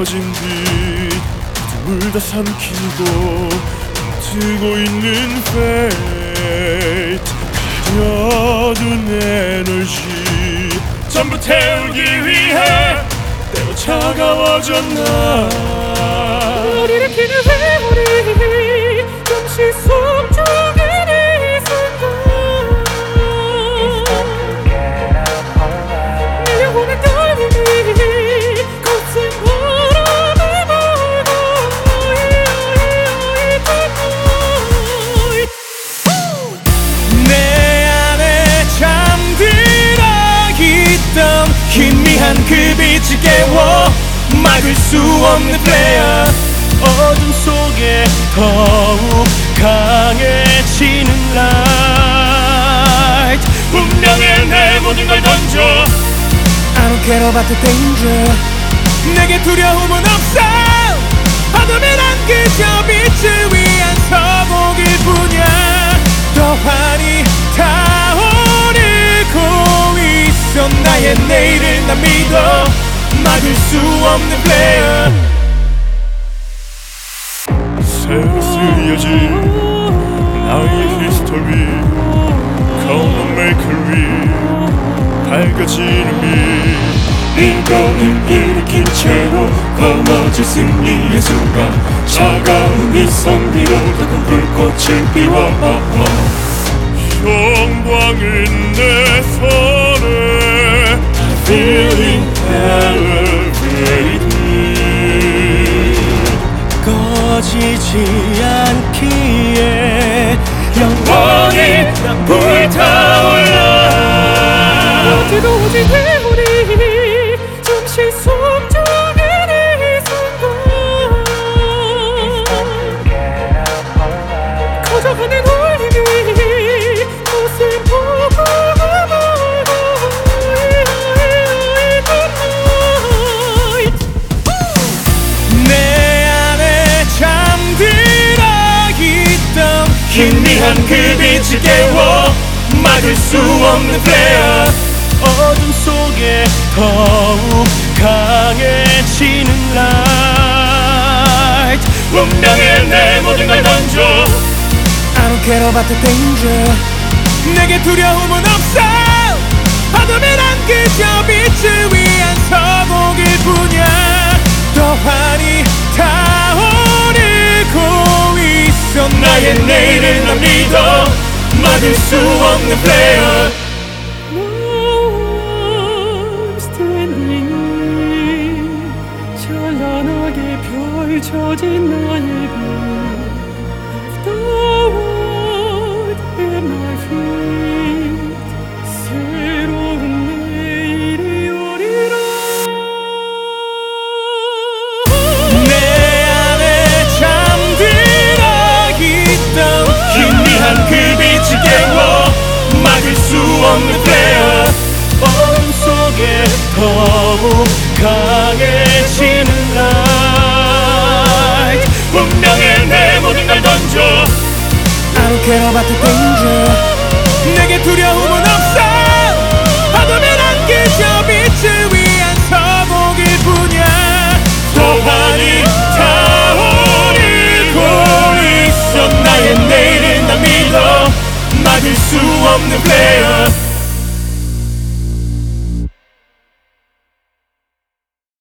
꺼진 빛 어둠을 다 삼키고 뜨고 있는 fate 가려둔 에너지 전부 태우기 위해 때로 차가워졌나 우리를 피는 회오리 잠시 속삭이는 이 순간 내 영혼의 떨림이 거센 바람에 몰고 내 안에 잠들어 있던 희미한 그 빛을 깨워 막을 수 없는 플레이어 어둠 속에 더욱 강해지는 light 운명에 내 모든 걸 던져 I don't care about the danger 내게 두려움은 없어 어둠이 난 그저 빛을 위한 서곡일 뿐이야 더 환히 타오르고 있어 나의 내일을 난 믿어 막을 수 없는 플레이어 새로 쓰여진 나의 히스토리 Gonna make a real 밝아지는 빛 이거를 일으킨 채로 검어질 승리의 순간 차가운 이 선비로 더 불꽃을 피워 영광은 내 손에 Feeling elevated 꺼지지 않기에 영원히 난 불타올라 뜨거워진 회오리 잠시 속삭이는 이 순간 커져가는 울림이 거센 폭풍을 내 안에 잠들어 있던 희미한 그 빛을 깨워 막을 수 없는 플레이어 어둠 속에 더욱 강해지는 light 운명에 내 모든 걸 던져 I don't care about the danger 내게 두려움은 없어 어둠이 난 그저 빛을 위한 서곡일 뿐이야 더 환히 타오르고 있어 나의 내일을 난 믿어 막을 수 없는 플레이어 I'm standing 찬란하게 펼쳐진 나의 빛 The world at my feet 새로운 내일이 오리라 내 안에 잠들어 있던 희미한 그 빛을 깨워 막을 수 없는 플레이어 어둠 속에 더욱 강해지는 light 운명에 내 모든 걸 던져 I don't care about the danger